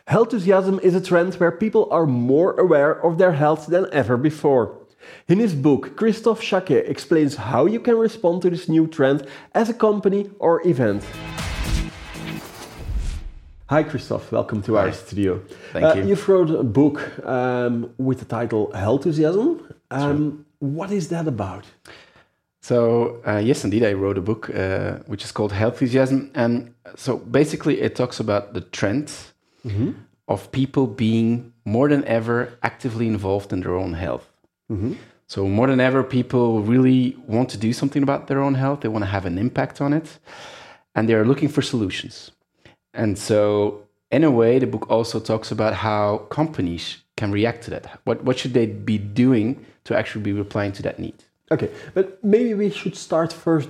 Healthusiasm is a trend where people are more aware of their health than ever before. In his book, Christophe Jacquet explains how you can respond to this new trend as a company or event. Hi Christophe, welcome to our studio. Thank you. You've wrote a book with the title Healthusiasm. What is that about? So, yes, indeed, I wrote a book which is called Healthusiasm. And so basically it talks about the trend of people being more than ever actively involved in their own health. So more than ever, people really want to do something about their own health. They want to have an impact on it. And they are looking for solutions. And so in a way, the book also talks about how companies can react to that. What should they be doing to actually be replying to that need? Okay, but maybe we should start first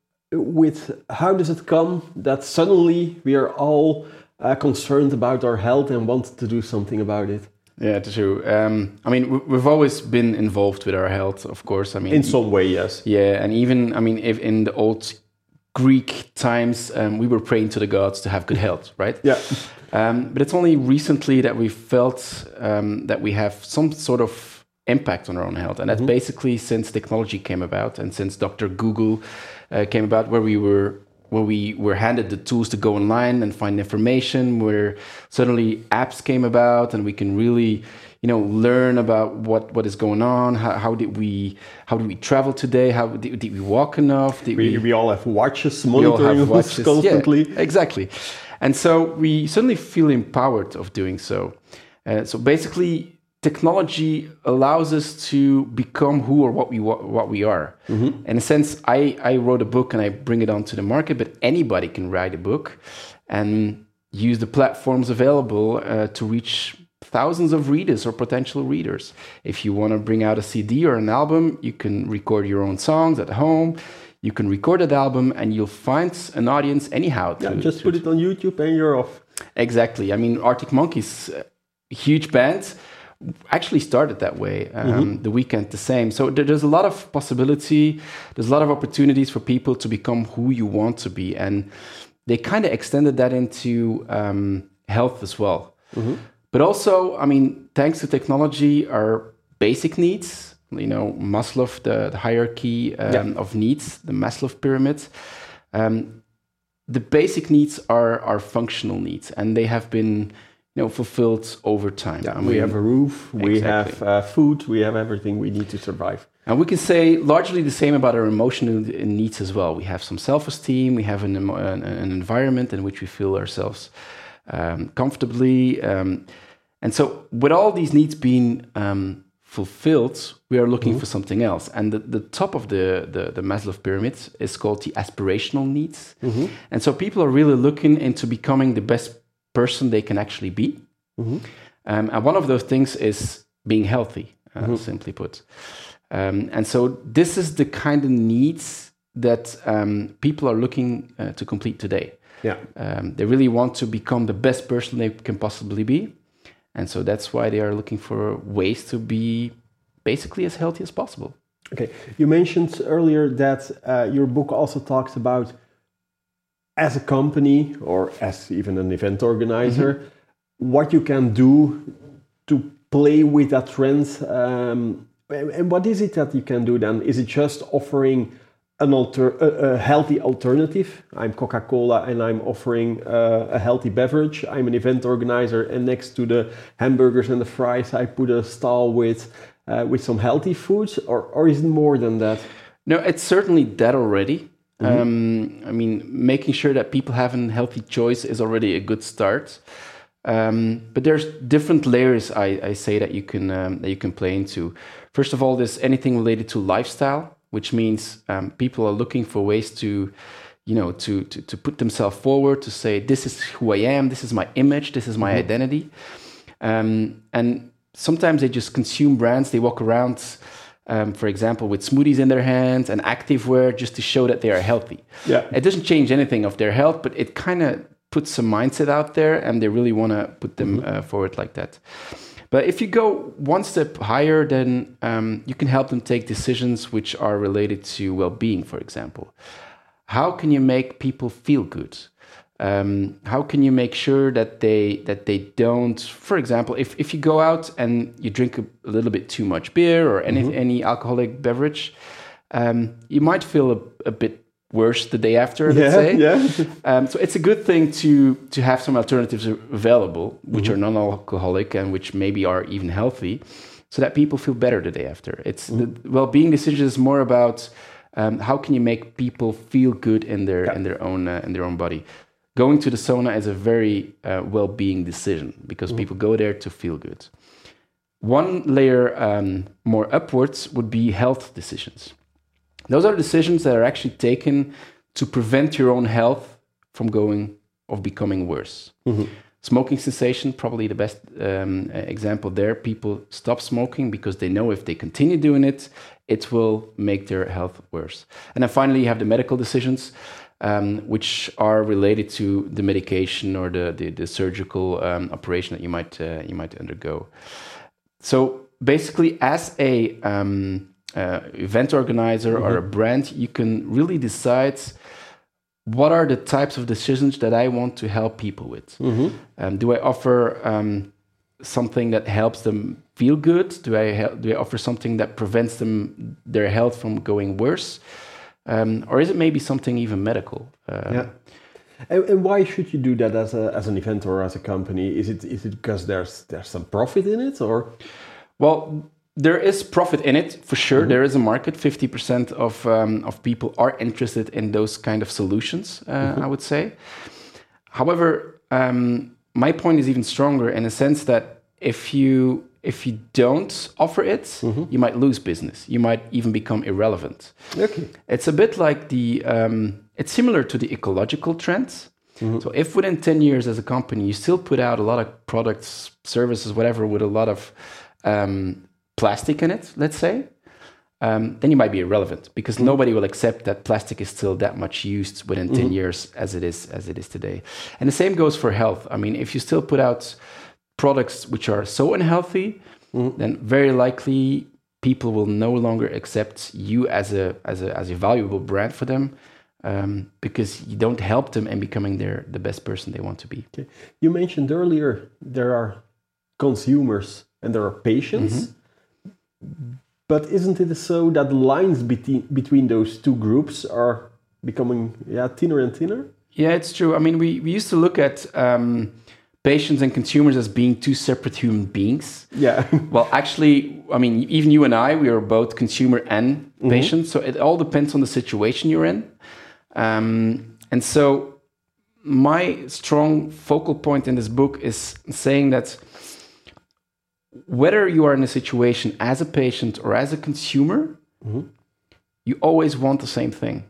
with how does it come that suddenly we are all concerned about our health and want to do something about it? Yeah, true. I mean, we've always been involved with our health, of course. I mean, in some way, yes. Yeah, and even, I mean, if in the old Greek times, we were praying to the gods to have good health, right? Yeah. But it's only recently that we felt that we have some sort of impact on our own health. And that's basically since technology came about and since Dr. Google came about, where we were handed the tools to go online and find information, where suddenly apps came about and we can really, learn about what is going on. How did we travel today? How did we walk enough? We all have watches monitoring us constantly. Yeah, exactly. And so we suddenly feel empowered of doing so. So basically, technology allows us to become who or what we are. In a sense, I wrote a book and I bring it onto the market, but anybody can write a book and use the platforms available to reach thousands of readers or potential readers. If you want to bring out a CD or an album, you can record your own songs at home. You can record that album and you'll find an audience anyhow. Just put it on YouTube and you're off. Exactly. I mean, Arctic Monkeys, a huge band, actually started that way. The Weeknd the same. So there's a lot of possibility. There's a lot of opportunities for people to become who you want to be. And they kind of extended that into health as well. But also, I mean, thanks to technology, our basic needs, Maslow, the hierarchy of needs, the Maslow pyramid, the basic needs are functional needs, and they have been fulfilled over time. Yeah, we have a roof, we have food, we have everything we need to survive. And we can say largely the same about our emotional needs as well. We have some self-esteem, we have an environment in which we feel ourselves comfortably. And so with all these needs being fulfilled, we are looking for something else. And the top of the Maslow pyramid is called the aspirational needs. And so people are really looking into becoming the best person they can actually be. And one of those things is being healthy, simply put. And so this is the kind of needs that people are looking to complete today. Yeah. They really want to become the best person they can possibly be. And so that's why they are looking for ways to be basically as healthy as possible. Okay. You mentioned earlier that your book also talks about, as a company or as even an event organizer, what you can do to play with that trend. And what is it that you can do then? Is it just offering a healthy alternative? I'm Coca-Cola and I'm offering a healthy beverage. I'm an event organizer and next to the hamburgers and the fries I put a stall with some healthy foods, or is it more than that? No, it's certainly that already. I mean, making sure that people have a healthy choice is already a good start. But there's different layers I say that you can play into. First of all, there's anything related to lifestyle, which means people are looking for ways to put themselves forward, to say, this is who I am, this is my image, this is my identity. And sometimes they just consume brands, they walk around, for example, with smoothies in their hands and activewear just to show that they are healthy. Yeah. It doesn't change anything of their health, but it kind of puts some mindset out there and they really want to put them forward like that. But if you go one step higher, then you can help them take decisions which are related to well-being, for example. How can you make people feel good? How can you make sure that they don't, for example, if you go out and you drink a little bit too much beer or any alcoholic beverage, you might feel a bit worse the day after, let's say. So it's a good thing to have some alternatives available, which are non-alcoholic and which maybe are even healthy, so that people feel better the day after. It's the well-being decision is more about how can you make people feel good in their own body. Going to the sauna is a very well-being decision because people go there to feel good. One layer more upwards would be health decisions. Those are decisions that are actually taken to prevent your own health from becoming worse. Smoking cessation, probably the best example there. People stop smoking because they know if they continue doing it, it will make their health worse. And then finally, you have the medical decisions, which are related to the medication or the surgical operation that you might undergo. So basically, as a event organizer or a brand, you can really decide what are the types of decisions that I want to help people with. Do I offer something that helps them feel good? Do I offer something that prevents their health from going worse? Or is it maybe something even medical? And why should you do that as an event or as a company? Is it because there's some profit in it, or? Well, there is profit in it for sure. There is a market. 50% of people are interested in those kind of solutions. I would say. However, my point is even stronger in the sense that if you don't offer it, you might lose business. You might even become irrelevant. Okay. It's a bit like it's similar to the ecological trends. So if within 10 years as a company, you still put out a lot of products, services, whatever, with a lot of plastic in it, let's say, then you might be irrelevant because nobody will accept that plastic is still that much used within 10 years as it is today. And the same goes for health. I mean, if you still put out products which are so unhealthy, then very likely people will no longer accept you as a valuable brand for them, because you don't help them in becoming the best person they want to be. Okay. You mentioned earlier there are consumers and there are patients, but isn't it so that the lines between those two groups are becoming thinner and thinner? Yeah, it's true. I mean, we used to look at patients and consumers as being two separate human beings. Yeah. Well, actually, I mean, even you and I, we are both consumer and patient. So it all depends on the situation you're in. And so my strong focal point in this book is saying that whether you are in a situation as a patient or as a consumer, you always want the same thing.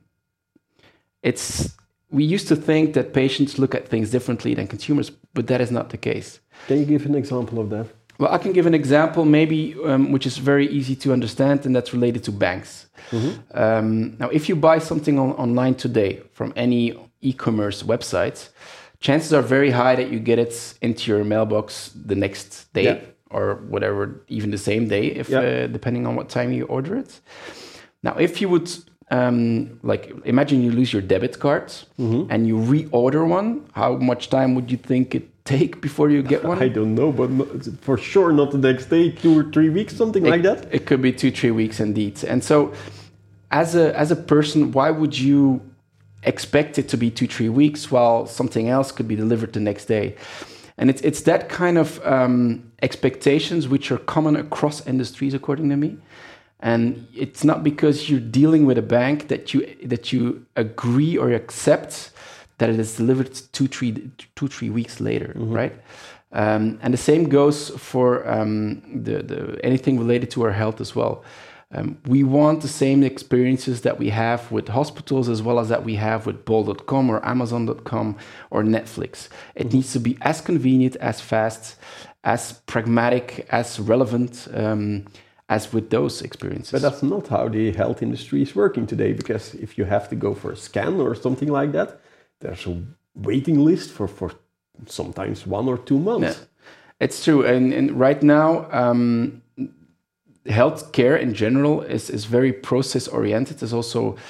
We used to think that patients look at things differently than consumers, but that is not the case. Can you give an example of that? Well, I can give an example maybe which is very easy to understand, and that's related to banks. Now, if you buy something online today from any e-commerce website, chances are very high that you get it into your mailbox the next day or whatever, even the same day, if depending on what time you order it. Now, if you would imagine you lose your debit card and you reorder one, how much time would you think it take before you get one? I don't know, but for sure not the next day, 2 or 3 weeks, something like that. It could be 2-3 weeks indeed. And so as a person, why would you expect it to be 2-3 weeks while something else could be delivered the next day? And it's that kind of expectations which are common across industries, according to me. And it's not because you're dealing with a bank that you agree or accept that it is delivered 2-3 weeks later, right? And the same goes for the anything related to our health as well. We want the same experiences that we have with hospitals as well as that we have with Bol.com or Amazon.com or Netflix. It needs to be as convenient, as fast, as pragmatic, as relevant as with those experiences. But that's not how the health industry is working today, because if you have to go for a scan or something like that, there's a waiting list for sometimes 1 or 2 months. Yeah, it's true. And right now, healthcare in general is very process oriented. There's also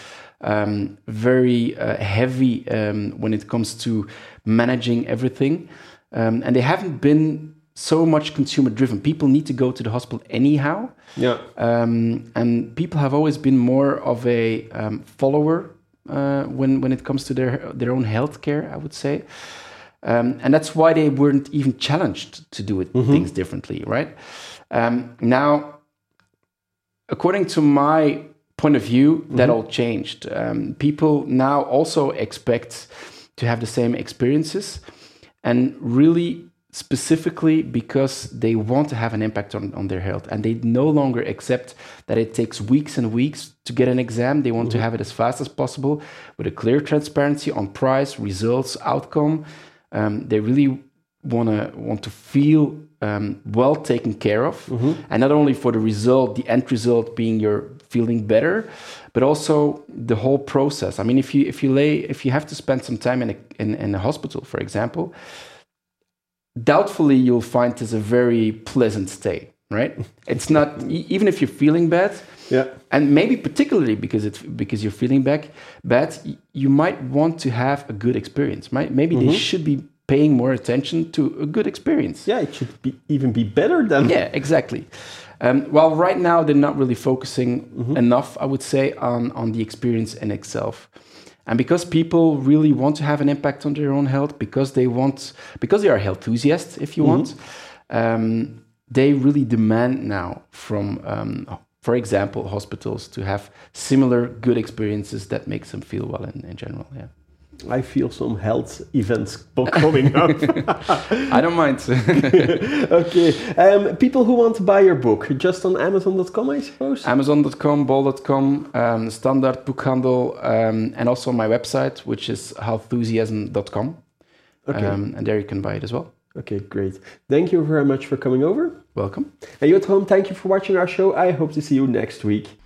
very heavy when it comes to managing everything. And they haven't been so much consumer driven. People need to go to the hospital anyhow. Yeah. And people have always been more of a follower when it comes to their own healthcare, I would say. And that's why they weren't even challenged to do things differently, right? Now, according to my point of view, that all changed. People now also expect to have the same experiences, and really specifically because they want to have an impact on their health, and they no longer accept that it takes weeks and weeks to get an exam. They want to have it as fast as possible with a clear transparency on price, results, outcome. They really want to feel well taken care of, and not only for the result, the end result being you're feeling better, but also the whole process. I mean, if you have to spend some time in a hospital, for example, doubtfully you'll find this a very pleasant stay, right? It's not, even if you're feeling bad, and maybe particularly because you're feeling bad, you might want to have a good experience, right? Maybe they should be paying more attention to a good experience. Yeah, it should even be better than... Yeah, exactly. Well, right now they're not really focusing enough, I would say, on the experience in itself. And because people really want to have an impact on their own health, because they are health enthusiasts, if you want, they really demand now from, for example, hospitals to have similar good experiences that makes them feel well in general. Yeah. I feel some health events coming up. I don't mind. Okay. People who want to buy your book, just on Amazon.com, I suppose? Amazon.com, Bol.com, Standard Boekhandel, and also my website, which is healthenthusiasm.com. Okay. And there you can buy it as well. Okay, great. Thank you very much for coming over. Welcome. And you at home, thank you for watching our show. I hope to see you next week.